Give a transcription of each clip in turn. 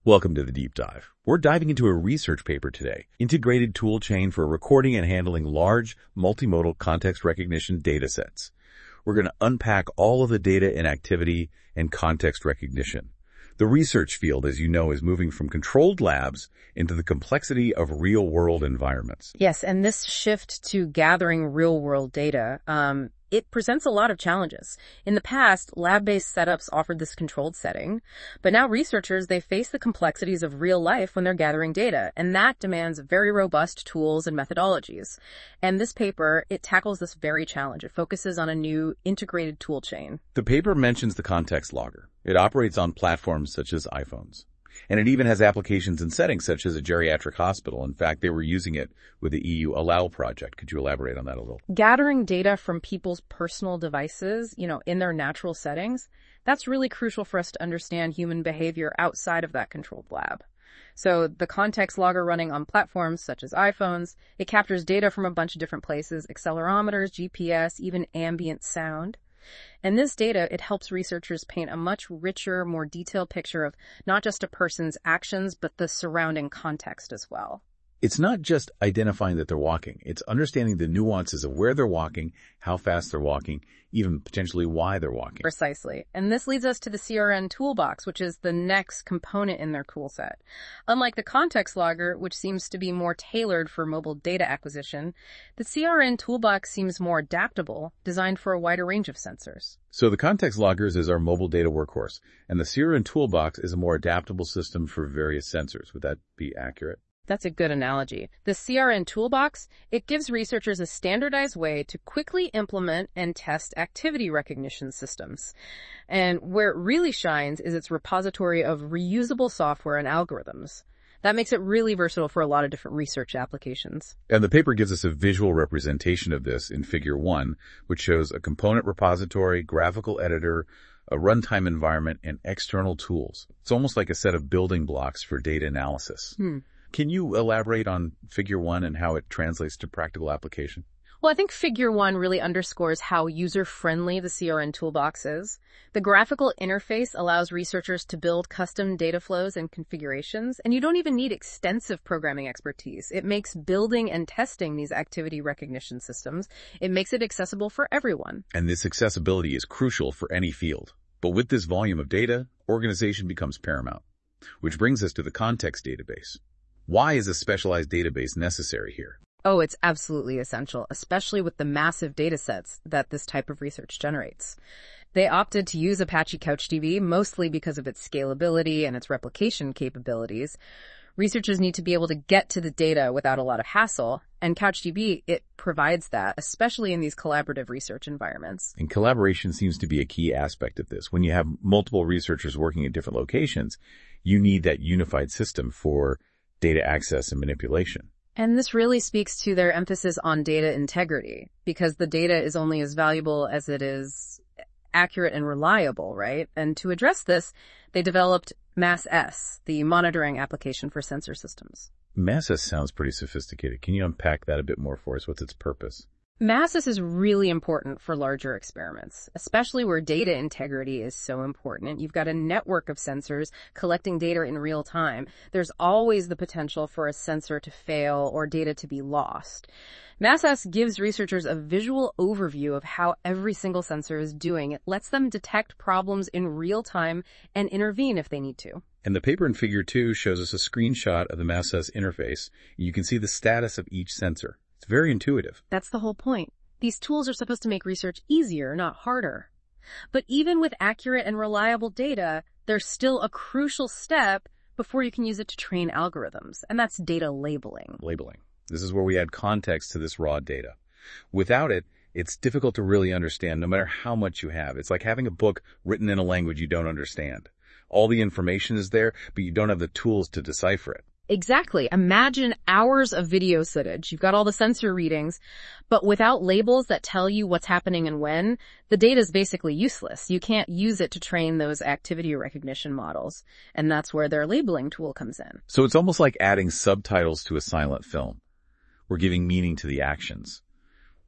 Welcome to the Deep Dive. We're diving into a research paper today, Integrated Tool Chain for Recording and Handling Large Multimodal Context Recognition Datasets. We're going to unpack all of the data in activity and context recognition. The research field, as you know, is moving from controlled labs into the complexity of real-world environments. Yes, and this shift to gathering real-world data, it presents a lot of challenges. In the past, lab-based setups offered this controlled setting, but now researchers, they face the complexities of real life when they're gathering data, and that demands very robust tools and methodologies. And this paper, it tackles this very challenge. It focuses on a new integrated tool chain. The paper mentions the context logger. It operates on platforms such as iPhones. And it even has applications and settings such as a geriatric hospital. In fact, they were using it with the EU Allow project. Could you elaborate on that a little? Gathering data from people's personal devices, in their natural settings, that's really crucial for us to understand human behavior outside of that controlled lab. So the context logger running on platforms such as iPhones, it captures data from a bunch of different places, accelerometers, GPS, even ambient sound. And this data, it helps researchers paint a much richer, more detailed picture of not just a person's actions, but the surrounding context as well. It's not just identifying that they're walking. It's understanding the nuances of where they're walking, how fast they're walking, even potentially why they're walking. Precisely. And this leads us to the CRN toolbox, which is the next component in their tool set. Unlike the context logger, which seems to be more tailored for mobile data acquisition, the CRN toolbox seems more adaptable, designed for a wider range of sensors. So the context loggers is our mobile data workhorse, and the CRN toolbox is a more adaptable system for various sensors. Would that be accurate? That's a good analogy. The CRN toolbox, it gives researchers a standardized way to quickly implement and test activity recognition systems. And where it really shines is its repository of reusable software and algorithms. That makes it really versatile for a lot of different research applications. And the paper gives us a visual representation of this in Figure 1, which shows a component repository, graphical editor, a runtime environment, and external tools. It's almost like a set of building blocks for data analysis. Can you elaborate on Figure 1 and how it translates to practical application? Well, I think Figure 1 really underscores how user-friendly the CRN toolbox is. The graphical interface allows researchers to build custom data flows and configurations, and you don't even need extensive programming expertise. It makes building and testing these activity recognition systems, it makes it accessible for everyone. And this accessibility is crucial for any field. But with this volume of data, organization becomes paramount. Which brings us to the context database. Why is a specialized database necessary here? Oh, it's absolutely essential, especially with the massive data sets that this type of research generates. They opted to use Apache CouchDB mostly because of its scalability and its replication capabilities. Researchers need to be able to get to the data without a lot of hassle, and CouchDB, it provides that, especially in these collaborative research environments. And collaboration seems to be a key aspect of this. When you have multiple researchers working at different locations, you need that unified system for data access and manipulation. And this really speaks to their emphasis on data integrity, because the data is only as valuable as it is accurate and reliable, right? And to address this, they developed MassS, the monitoring application for sensor systems. MassS sounds pretty sophisticated. Can you unpack that a bit more for us? What's its purpose? MassS is really important for larger experiments, especially where data integrity is so important. You've got a network of sensors collecting data in real time. There's always the potential for a sensor to fail or data to be lost. MassS gives researchers a visual overview of how every single sensor is doing. It lets them detect problems in real time and intervene if they need to. And the paper in Figure 2 shows us a screenshot of the MassS interface. You can see the status of each sensor. It's very intuitive. That's the whole point. These tools are supposed to make research easier, not harder. But even with accurate and reliable data, there's still a crucial step before you can use it to train algorithms, and that's data labeling. Labeling. This is where we add context to this raw data. Without it, it's difficult to really understand no matter how much you have. It's like having a book written in a language you don't understand. All the information is there, but you don't have the tools to decipher it. Exactly. Imagine hours of video footage. You've got all the sensor readings, but without labels that tell you what's happening and when, the data is basically useless. You can't use it to train those activity recognition models, and that's where their labeling tool comes in. So it's almost like adding subtitles to a silent film. We're giving meaning to the actions.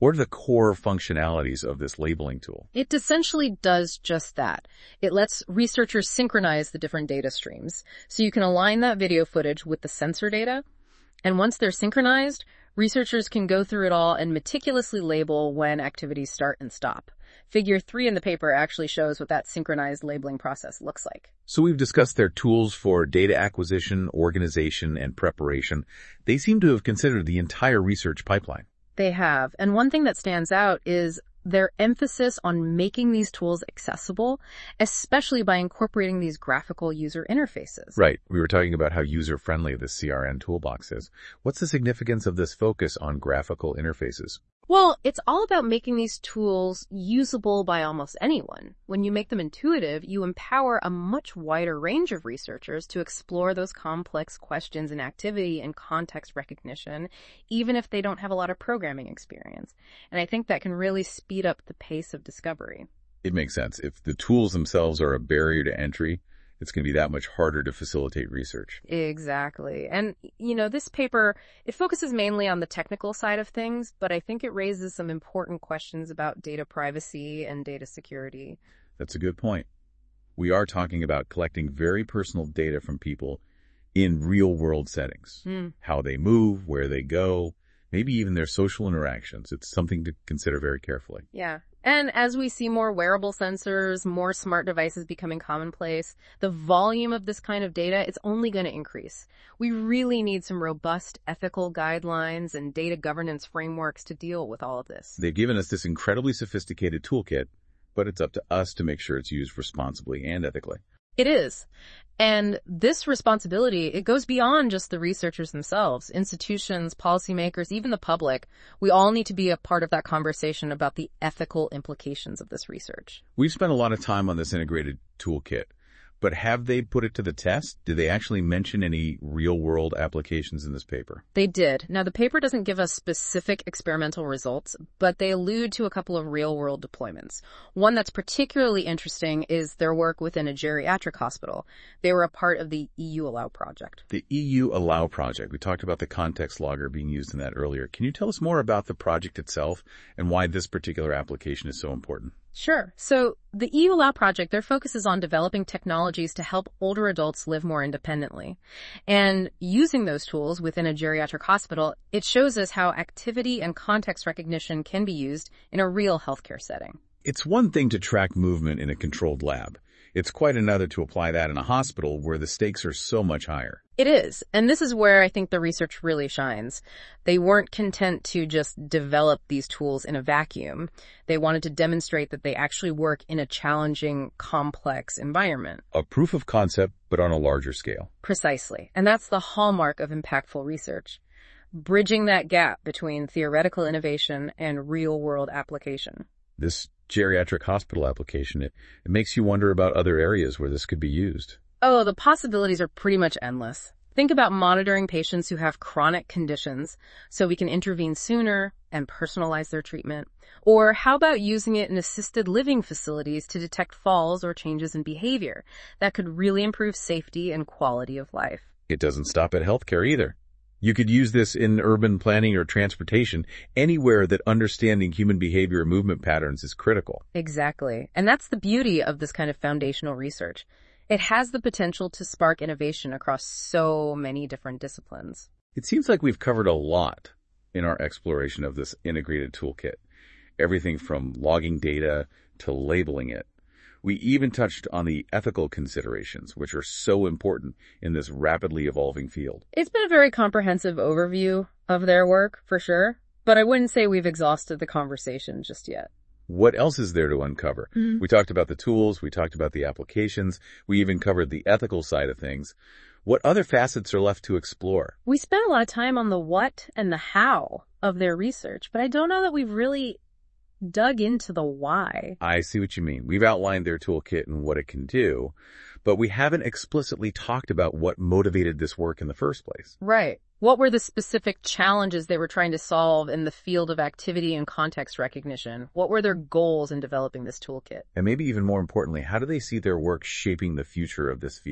What are the core functionalities of this labeling tool? It essentially does just that. It lets researchers synchronize the different data streams. So you can align that video footage with the sensor data. And once they're synchronized, researchers can go through it all and meticulously label when activities start and stop. Figure 3 in the paper actually shows what that synchronized labeling process looks like. So we've discussed their tools for data acquisition, organization, and preparation. They seem to have considered the entire research pipeline. They have. And one thing that stands out is their emphasis on making these tools accessible, especially by incorporating these graphical user interfaces. Right. We were talking about how user-friendly this CRN toolbox is. What's the significance of this focus on graphical interfaces? Well, it's all about making these tools usable by almost anyone. When you make them intuitive, you empower a much wider range of researchers to explore those complex questions in activity and context recognition, even if they don't have a lot of programming experience. And I think that can really speed up the pace of discovery. It makes sense. If the tools themselves are a barrier to entry, it's going to be that much harder to facilitate research. Exactly. And, this paper, it focuses mainly on the technical side of things, but I think it raises some important questions about data privacy and data security. That's a good point. We are talking about collecting very personal data from people in real-world settings. How they move, where they go, maybe even their social interactions. It's something to consider very carefully. Yeah. And as we see more wearable sensors, more smart devices becoming commonplace, the volume of this kind of data is only going to increase. We really need some robust ethical guidelines and data governance frameworks to deal with all of this. They've given us this incredibly sophisticated toolkit, but it's up to us to make sure it's used responsibly and ethically. It is. And this responsibility, it goes beyond just the researchers themselves, institutions, policymakers, even the public. We all need to be a part of that conversation about the ethical implications of this research. We've spent a lot of time on this integrated toolkit, but have they put it to the test? Did they actually mention any real-world applications in this paper? They did. Now, the paper doesn't give us specific experimental results, but they allude to a couple of real-world deployments. One that's particularly interesting is their work within a geriatric hospital. They were a part of the EU Allow project. The EU Allow project. We talked about the context logger being used in that earlier. Can you tell us more about the project itself and why this particular application is so important? Sure. So the EU Allow project, their focus is on developing technologies to help older adults live more independently. And using those tools within a geriatric hospital, it shows us how activity and context recognition can be used in a real healthcare setting. It's one thing to track movement in a controlled lab. It's quite another to apply that in a hospital where the stakes are so much higher. It is. And this is where I think the research really shines. They weren't content to just develop these tools in a vacuum. They wanted to demonstrate that they actually work in a challenging, complex environment. A proof of concept, but on a larger scale. Precisely. And that's the hallmark of impactful research. Bridging that gap between theoretical innovation and real-world application. This geriatric hospital application, it makes you wonder about other areas where this could be used. Oh, the possibilities are pretty much endless. Think about monitoring patients who have chronic conditions so we can intervene sooner and personalize their treatment. Or how about using it in assisted living facilities to detect falls or changes in behavior that could really improve safety and quality of life? It doesn't stop at healthcare either. You could use this in urban planning or transportation, anywhere that understanding human behavior and movement patterns is critical. Exactly. And that's the beauty of this kind of foundational research. It has the potential to spark innovation across so many different disciplines. It seems like we've covered a lot in our exploration of this integrated toolkit. Everything from logging data to labeling it. We even touched on the ethical considerations, which are so important in this rapidly evolving field. It's been a very comprehensive overview of their work, for sure, but I wouldn't say we've exhausted the conversation just yet. What else is there to uncover? We talked about the tools, we talked about the applications, we even covered the ethical side of things. What other facets are left to explore? We spent a lot of time on the what and the how of their research, but I don't know that we've really dug into the why. I see what you mean. We've outlined their toolkit and what it can do, but we haven't explicitly talked about what motivated this work in the first place. Right. What were the specific challenges they were trying to solve in the field of activity and context recognition? What were their goals in developing this toolkit? And maybe even more importantly, how do they see their work shaping the future of this field?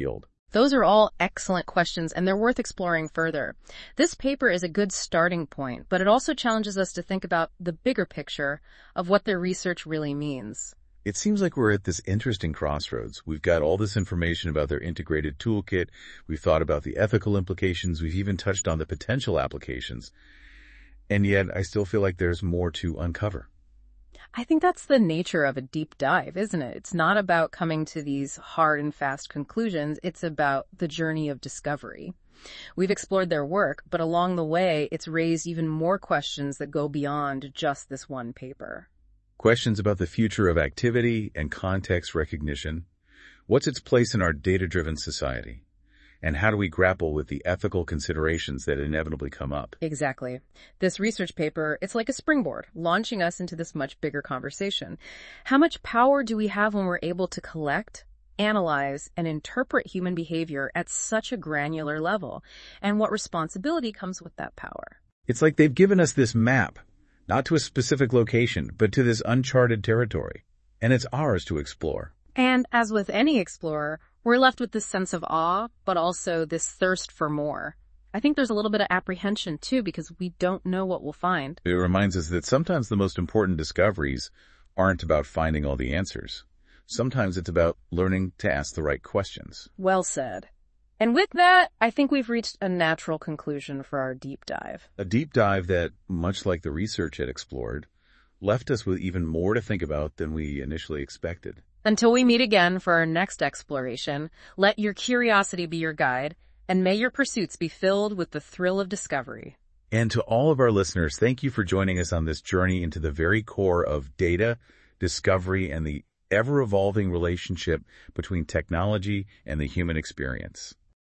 Those are all excellent questions, and they're worth exploring further. This paper is a good starting point, but it also challenges us to think about the bigger picture of what their research really means. It seems like we're at this interesting crossroads. We've got all this information about their integrated toolkit. We've thought about the ethical implications. We've even touched on the potential applications. And yet, I still feel like there's more to uncover. I think that's the nature of a deep dive, isn't it? It's not about coming to these hard and fast conclusions. It's about the journey of discovery. We've explored their work, but along the way, it's raised even more questions that go beyond just this one paper. Questions about the future of activity and context recognition. What's its place in our data-driven society? And how do we grapple with the ethical considerations that inevitably come up? Exactly. This research paper, it's like a springboard, launching us into this much bigger conversation. How much power do we have when we're able to collect, analyze, and interpret human behavior at such a granular level? And what responsibility comes with that power? It's like they've given us this map, not to a specific location, but to this uncharted territory. And it's ours to explore. And as with any explorer, we're left with this sense of awe, but also this thirst for more. I think there's a little bit of apprehension, too, because we don't know what we'll find. It reminds us that sometimes the most important discoveries aren't about finding all the answers. Sometimes it's about learning to ask the right questions. Well said. And with that, I think we've reached a natural conclusion for our deep dive. A deep dive that, much like the research it explored, left us with even more to think about than we initially expected. Until we meet again for our next exploration, let your curiosity be your guide, and may your pursuits be filled with the thrill of discovery. And to all of our listeners, thank you for joining us on this journey into the very core of data, discovery, and the ever-evolving relationship between technology and the human experience.